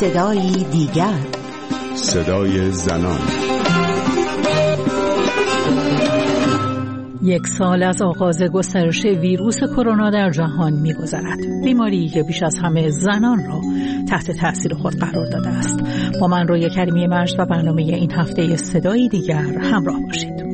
صدایی دیگر، صدای زنان. 1 سال از آغاز گسترش ویروس کرونا در جهان می‌گذرد. بیماری که بیش از همه زنان را تحت تأثیر خود قرار داده است. با من رویا کریمی مجد و برنامه این هفته صدایی دیگر همراه باشید.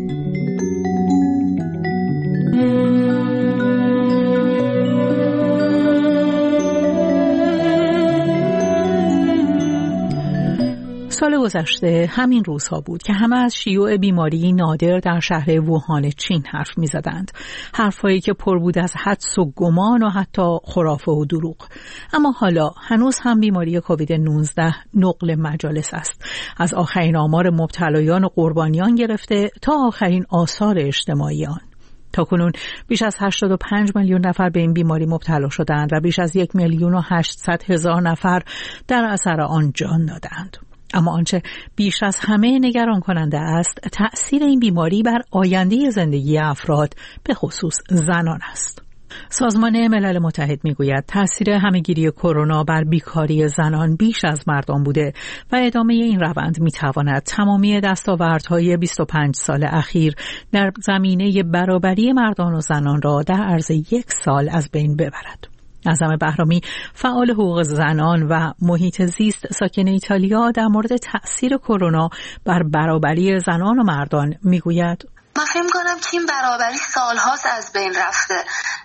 سال گذشته همین روزها بود که همه از شیوع بیماری نادر در شهر ووهان چین حرف می‌زدند. حرفایی که پر بود از حدس و گمان و حتی خرافه و دروغ. اما حالا هنوز هم بیماری کووید 19 نقل مجالس است. از آخرین آمار مبتلایان و قربانیان گرفته تا آخرین آثار اجتماعی آن. تاکنون بیش از 85 میلیون نفر به این بیماری مبتلا شدند و بیش از 1,800,000 نفر در اثر آن جان دادند. اما آنچه بیش از همه نگران کننده است تأثیر این بیماری بر آینده زندگی افراد به خصوص زنان است. سازمان ملل متحد میگوید تأثیر همهگیری کرونا بر بیکاری زنان بیش از مردان بوده و ادامه این روند میتواند تمامی دستاوردهای 25 سال اخیر در زمینه برابری مردان و زنان را در عرض 1 سال از بین ببرد. اعظم بهرامی، فعال حقوق زنان و محیط زیست ساکن ایتالیا، در مورد تأثیر کرونا بر برابری زنان و مردان میگوید: من فکر می‌کنم که این برابری سال‌هاست از بین رفته.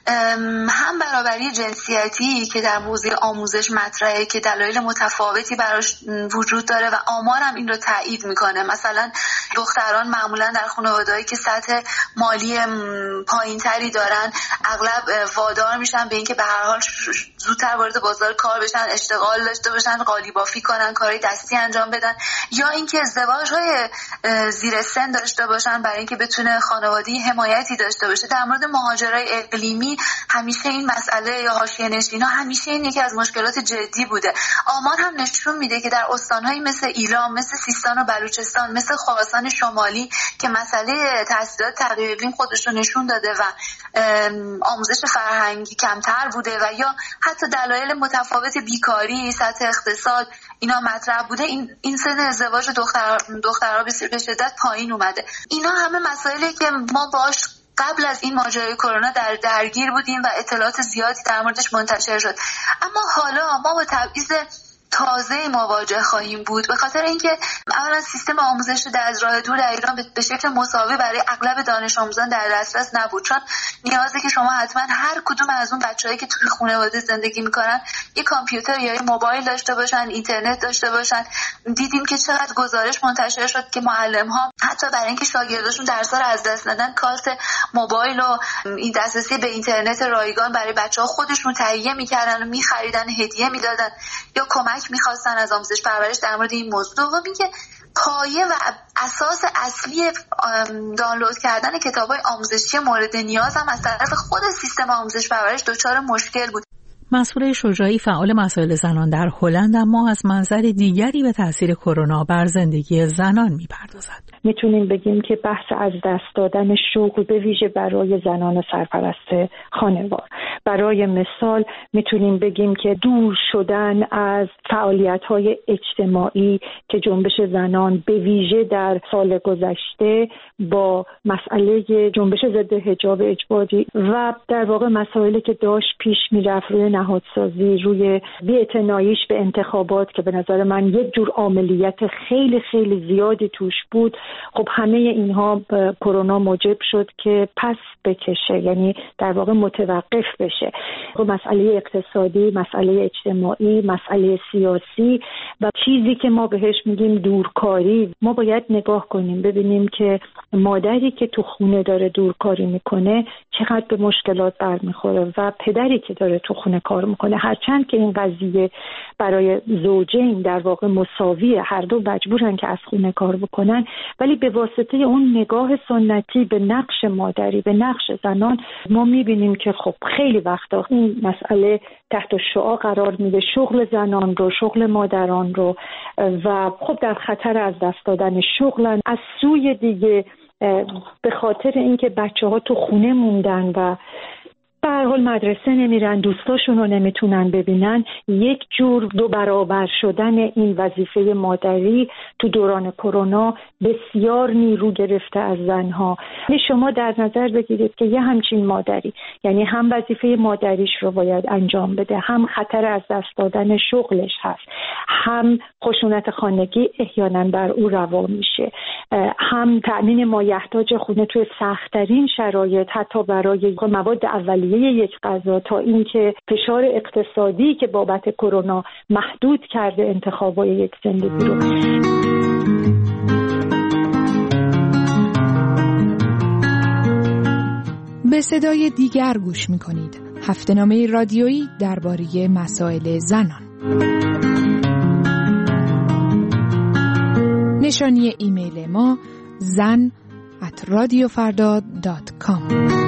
هم برابری جنسیتی که در حوزه آموزش مطرحه که دلایل متفاوتی براش وجود داره و آمار هم این رو تایید میکنه. مثلا دختران معمولا در خانواده‌ای که سطح مالی پایین‌تری دارن اغلب وادار میشن به اینکه به هر حال زودتر وارد بازار کار بشن، اشتغال داشته باشن، قالیبافی کنن، کارهای دستی انجام بدن، یا اینکه ازدواج‌های زیر سن داشته باشن برای اینکه بتونه خانوادگی حمایتی داشته باشه. در مورد مهاجرای اقلیمی همیشه این مسئله یا حاشیه‌نشین‌ها همیشه این یکی از مشکلات جدی بوده. آمار هم نشون میده که در استان‌هایی مثل ایلام، مثل سیستان و بلوچستان، مثل خراسان شمالی که مسئله تاثیرات تغییر اقلیم خودش رو نشون داده و آموزش فرهنگی کمتر بوده و یا حتی دلایل متفاوت بیکاری، سطح اقتصاد اینا مطرح بوده، این سن ازدواج دخترها به شدت پایین اومده. اینا همه مسائلی که ما باش قبل از این ماجرای کرونا درگیر بودیم و اطلاعات زیادی در موردش منتشر شد. اما حالا ما با تبعیض تازه مواجه خواهیم بود، به خاطر اینکه اولا سیستم آموزش در از راه دور در ایران به شکل مساوی برای اغلب دانش آموزان در دسترس نبود، چون نیازه که شما حتما هر کدوم از اون بچه‌هایی که توی خانواده زندگی میکنن یک کامپیوتر یا یک موبایل داشته باشن، اینترنت داشته باشن. دیدیم که چقدر گزارش منتشر شد که معلم‌ها حتی برای اینکه شاگرداشون درس‌ها رو از دست ندن کارت موبایل و این دسترسی به اینترنت رایگان برای بچه‌ها خودشون تهیه می‌کردن و می‌خریدن، هدیه می‌دادن یا کمک میخواستن از آموزش پرورش در مورد این موضوع. دومی که پایه و اساس اصلی دانلود کردن کتاب‌های آموزشی مورد نیاز هم از طرف خود سیستم آموزش پرورش دچار مشکل بود. مسئول شجاعی، فعال مسائل زنان در هلند، اما از منظر دیگری به تاثیر کرونا بر زندگی زنان میپردازد. میتونیم بگیم که بحث از دست دادن شغل به ویژه برای زنان سرپرست خانوار. برای مثال میتونیم بگیم که دور شدن از فعالیت‌های اجتماعی که جنبش زنان به ویژه در سال گذشته با مسئله جنبش ضد حجاب اجباری و در واقع مسائلی که داشت پیش میرفت روی نهادسازی، روی بی‌اعتناییش به انتخابات که به نظر من یک جور عاملیت خیلی خیلی زیادی توش بود، خب همه اینها کرونا موجب شد که پس بکشه، یعنی در واقع متوقف بشه. خب مسئله اقتصادی، مسئله اجتماعی، مسئله سیاسی و چیزی که ما بهش میگیم دورکاری، ما باید نگاه کنیم ببینیم که مادری که تو خونه داره دورکاری میکنه چقدر به مشکلات برمیخوره و پدری که داره تو خونه کار میکنه. هرچند که این قضیه برای زوجین در واقع مساویه، هر دو مجبورن که از خونه کار بکنن، ولی به واسطه اون نگاه سنتی به نقش مادری، به نقش زنان، ما میبینیم که خب خیلی وقتا این مسئله تحت شعاع قرار میده، شغل زنان رو، شغل مادران رو، و خب در خطر از دست دادن شغلن. از سوی دیگه به خاطر اینکه بچه‌ها تو خونه موندن و به هر حال مدرسه نمیرن، دوستاشون رو نمیتونن ببینن. یک جور 2 برابر شدن این وظیفه مادری تو دوران کرونا بسیار نیرو گرفته از زنها. شما در نظر بگیرید که یه همچین مادری، یعنی هم وظیفه مادریش رو باید انجام بده، هم خطر از دست دادن شغلش هست، هم خشونت خانگی احیانا بر او روا میشه، هم تأمین مایحتاج خونه توی سخت‌ترین شرایط، حتی برای مواد اولیه یک غذا، تا اینکه فشار اقتصادی که بابت کرونا محدود کرده انتخابای یک زندگی رو. به صدای دیگر گوش می‌کنید. هفته‌نامه رادیویی درباره مسائل زنان. نشانی ایمیل ما zan@radiofarda.com.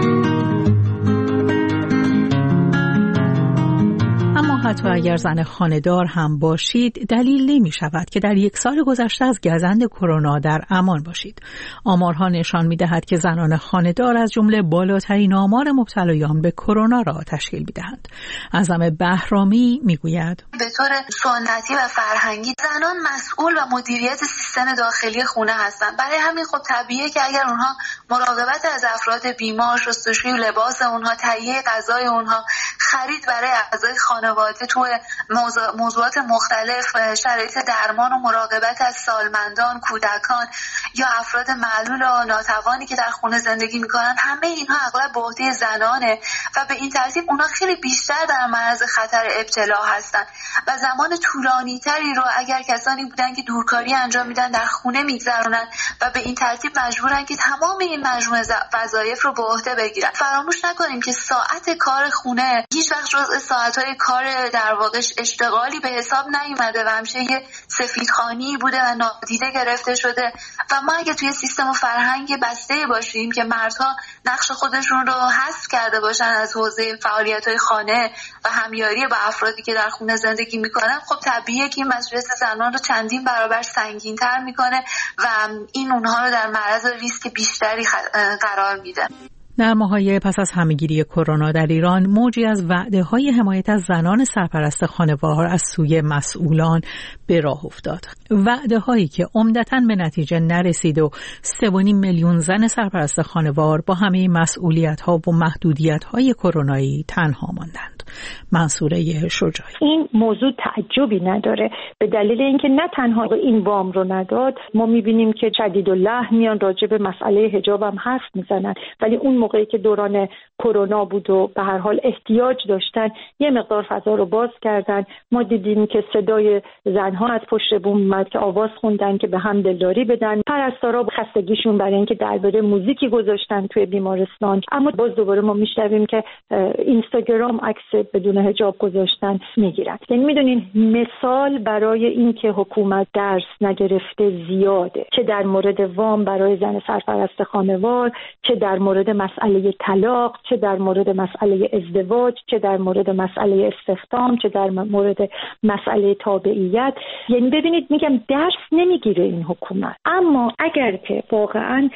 اما حتی اگر زن خانه‌دار هم باشید، دلیل نمی شود که در 1 سال گذشته از گزند کرونا در امان باشید. آمارها نشان می دهد که زنان خانه‌دار از جمله بالاترین آمار مبتلایان به کرونا را تشکیل می دهند. اعظم بهرامی می گوید به طور سنتی و فرهنگی زنان مسئول و مدیریت سیستم داخلی خونه هستند. برای همین خب طبیعیه که اگر اونها مراقبت از افراد بیمار، شستشوی لباس اونها، تهیه غذای اونها، خرید برای اعضای خانواده تو موضوعات مختلف، شرایط درمان و مراقبت از سالمندان، کودکان یا افراد معلول و ناتوانی که در خونه زندگی میکنن، همه اینها اغلب به عهده زنانه و به این ترتیب اونها خیلی بیشتر در معرض خطر ابتلا هستن و زمان طولانی تری رو اگر کسانی بودن که دورکاری انجام میدن در خونه میگذرونن و به این ترتیب مجبورن که تمام این مجموعه وظایف رو به عهده بگیرن. فراموش نکنیم که ساعت کار خونه هیچ وقت جزء ساعت‌های کار در واقع اشتغالی به حساب نیومده و همیشه یه سفیدخوانی بوده و نادیده گرفته شده و ما اگه توی سیستم و فرهنگ بسته باشیم که مردها نقش خودشون رو حذف کرده باشن از حوزه فعالیت‌های خانه و همیاری با افرادی که در خونه زندگی میکنن، خب طبیعیه که این مسئولیت زنان رو چندین برابر سنگین‌تر میکنه و این اونها رو در معرض ریسک بیشتری قرار میده. در ماه‌های پس از همه‌گیری کرونا در ایران، موجی از وعده‌های حمایت از زنان سرپرست خانوار از سوی مسئولان به راه افتاد. وعده‌هایی که عمدتاً به نتیجه نرسید و 3.5 میلیون زن سرپرست خانوار با همه مسئولیت‌ها و محدودیت‌های کرونایی تنها ماندند. منصوره شجاعی: این موضوع تعجبی نداره، به دلیل اینکه نه تنها این وام رو نداد، ما می‌بینیم که شدیداللحن میان راجع به مسئله حجاب هم حرف میزنن، ولی اون موقعی که دوران کرونا بود و به هر حال احتیاج داشتن یه مقدار فضا رو باز کردن. ما دیدیم که صدای زنها از پشت بوم اومد که آواز خوندن که به هم دلداری بدن. پرستارا خستگیشون برای اینکه درباره موزیکی گذاشتن توی بیمارستان، اما باز دوباره ما میشنویم که اینستاگرام عکس بدون حجاب گذاشتن میگیرن. یعنی میدونین مثال برای اینکه حکومت درس نگرفته زیاده، چه در مورد وام برای زن سرپرست خانوار، چه در مورد مسئله طلاق، چه در مورد مسئله ازدواج، چه در مورد مسئله استخدام، چه در مورد مسئله تابعیت. یعنی ببینید میگم درس نمیگیره این حکومت. اما اگر که واقعا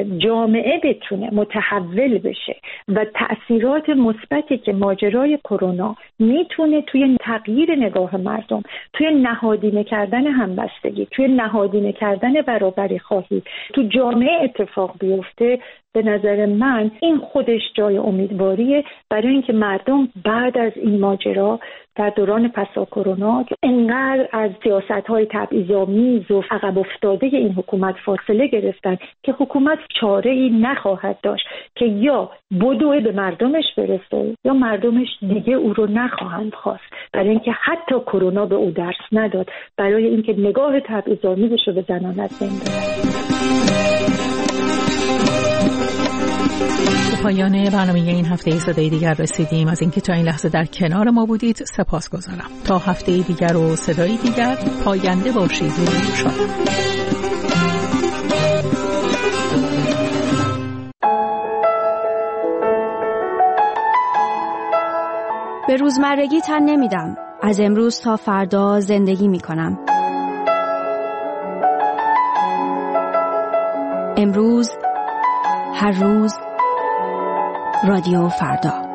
جامعه بتونه متحول بشه و تأثیرات مثبتی که ماجرای کرونا میتونه توی تغییر نگاه مردم، توی نهادینه کردن همبستگی، توی نهادینه کردن برابری خواهی تو جامعه اتفاق بیفته، به نظر من این خودش جای امیدواریه برای اینکه مردم بعد از این ماجرا در دوران پسا کرونا که انقدر از سیاست‌های تبعیض‌آمیز و عقب افتاده این حکومت فاصله گرفتن که حکومت چاره‌ای نخواهد داشت که یا بدوی به مردمش برسه یا مردمش دیگه او رو نخواهند خواست، برای اینکه حتی کرونا به او درس نداد، برای اینکه نگاه تبعیض‌آمیزش رو به زنان از بین ببره. پایان برنامه این هفته صدای دیگر رسیدیم. از اینکه تا این لحظه در کنار ما بودید سپاسگزارم. تا هفته دیگر و صدای دیگر، پاینده باشید و شاد. به روزمرگی تن نمیدم. از امروز تا فردا زندگی میکنم. امروز، هر روز، رادیو فردا.